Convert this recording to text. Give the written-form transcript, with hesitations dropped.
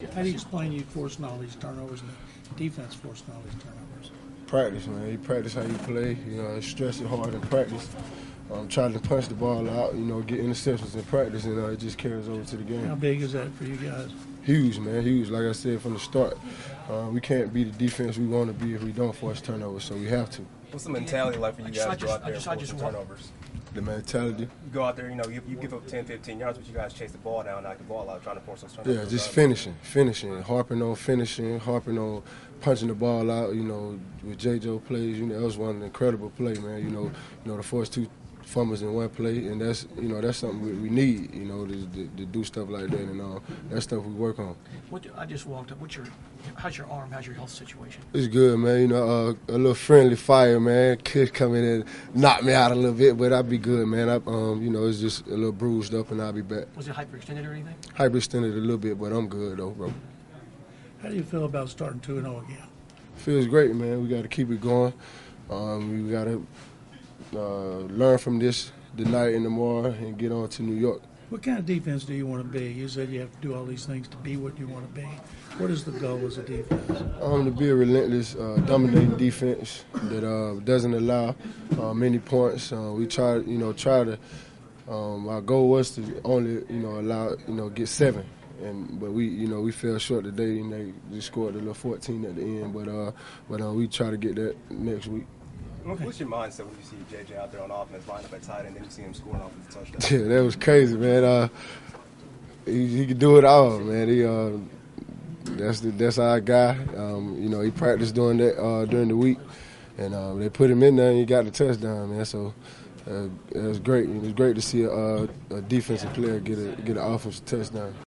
How do you explain you forcing all these turnovers and the defense forcing all these turnovers? Practice, man. You practice how you play. Stress it hard in practice. Try to punch the ball out, get interceptions in practice, and it just carries over to the game. How big is that for you guys? Huge, man, huge. Like I said from the start, we can't be the defense we want to be if we don't force turnovers, so we have to. What's the mentality like for you guys to go out there and force turnovers? The mentality? You go out there, you give up 10, 15 yards, but you guys chase the ball down, knock the ball out, trying to force those turnovers. Yeah, just finishing, harping on finishing, harping on punching the ball out. With J.J. plays, that was one incredible play, man. The first two fumbles in one play, and that's something we need, to do stuff like that, and that's stuff we work on. I just walked up. How's your arm? How's your health situation? It's good, man. A little friendly fire, man. Could come in and knock me out a little bit, but I'll be good, man. It's just a little bruised up, and I'll be back. Was it hyperextended or anything? Hyperextended a little bit, but I'm good though, bro. How do you feel about starting 2-0 again? Feels great, man. We got to keep it going. We got to learn from this tonight and tomorrow and get on to New York. What kind of defense do you want to be? You said you have to do all these things to be what you want to be. What is the goal as a defense? To be a relentless, dominating defense that doesn't allow many points. We try to. Our goal was to only, allow, get 7. But we fell short today, and they just scored a little 14 at the end. But we try to get that next week. What's your mindset when you see J.J. out there on offense, lined up at tight end, and then you see him scoring off of the touchdown? Yeah, that was crazy, man. He can do it all, man. That's our guy. He practiced doing that during the week, and they put him in there, and he got the touchdown, man. So it was great. It was great to see a defensive player get an offensive touchdown.